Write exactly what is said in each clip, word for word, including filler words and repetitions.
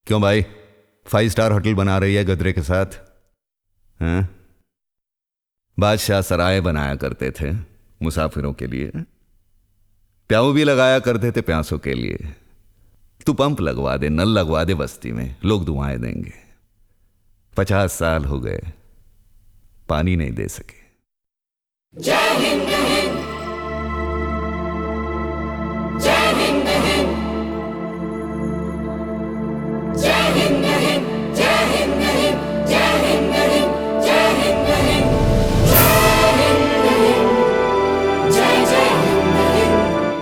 क्यों भाई, five star hotel बना रही है गदरे के साथ? हैं? बादशाह सराय बनाया करते थे मुसाफिरों के लिए, प्याऊ भी लगाया करते थे प्यासों के लिए। तू पंप लगवा दे, नल लगवा दे बस्ती में, लोग दुआएं देंगे। पचास साल हो गए, पानी नहीं दे सके। जय हिंद हिंद, जय हिंद हिंद, जय हिंद हिंद, जय हिंद हिंद, जय हिंद हिंद, जय हिंद हिंद, जय हिंद हिंद, जय जय हिंद हिंद।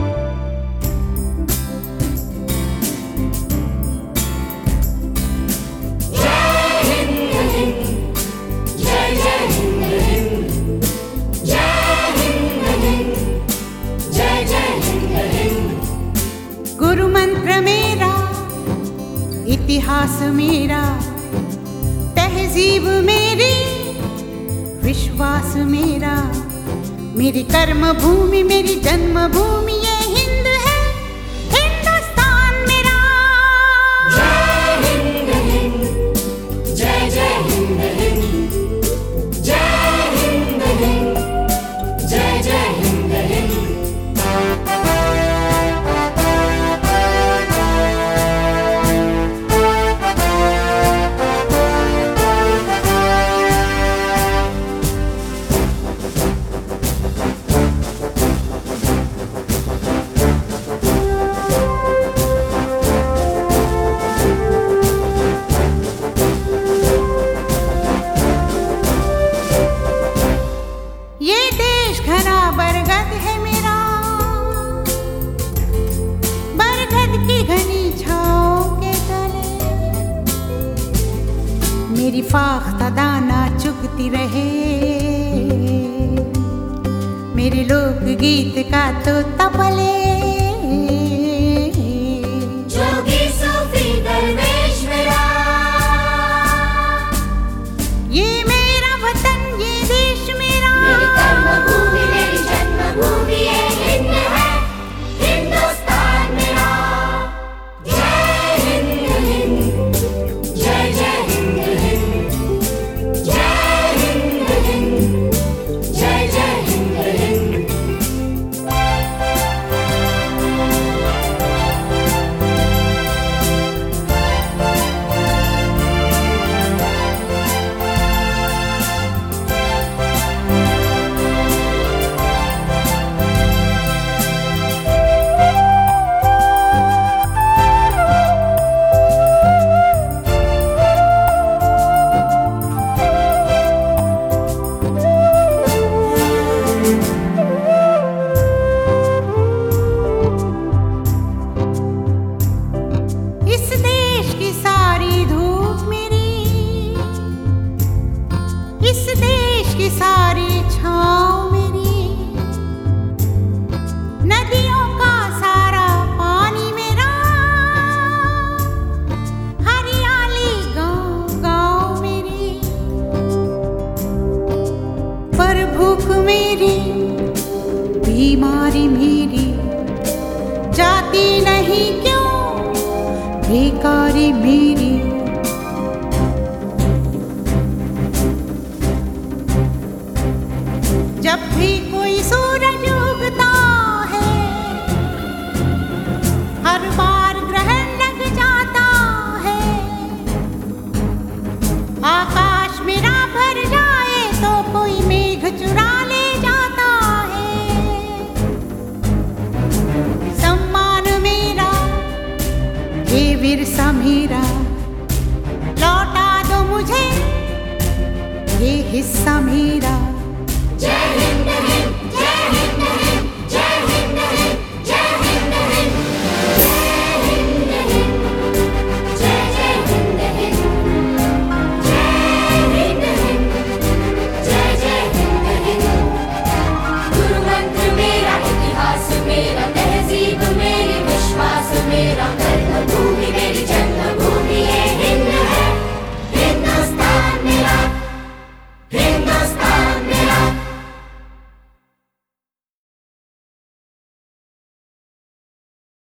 जय हिंद हिंद, जय जय हिंद हिंद, जय हिंद हिंद, जय जय हिंद हिंद। गुरु मंत्र मेरा, इतिहास मेरा, तहजीब मेरी, विश्वास मेरा, मेरी कर्म भूमि, मेरी जन्म भूमि ये हिंद है, हिंदुस्तान मेरा। जय हिंद हिंद, जय जय हिंद हिंद, जय हिंद हिंद, जय जय हिंद हिंद। ये देश घना बरगद है मेरा, बरगद की घनी छाँव के तले मेरी फाख्ता दाना चुगती रहे, मेरे लोक गीत का तो तपले। जोगी सूफी दरवेश मेरा, ये मेरा वतन, ये देश मेरा, मेरी कर्मभूमि, मेरी जन्मभूमि ये हिंद है, हिंदुस्तान मेरा। जय हिंद हिंद, जय जय हिंद हिंद, जय हिंद हिंद, जय जय हिंद हिंद। इस देश की सारी धूप मेरी, इस देश की सारी छाँव मेरी, नदियों का सारा पानी मेरा, हरियाली गाँव गाँव मेरी, पर भूख मेरी, बीमारी मेरी, जाती नहीं क्यों बेकारी मेरी। जब भी कोई सूरज उगता है, हर बार ग्रहण लग जाता है, आकाश मेरा भर जाए तो कोई मेघ चुरा ले जाता है। सम्मान मेरा, ये विरसा मेरा, लौटा दो मुझे ये हिस्सा मेरा। जय हिंद हिंद, जय हिंद हिंद,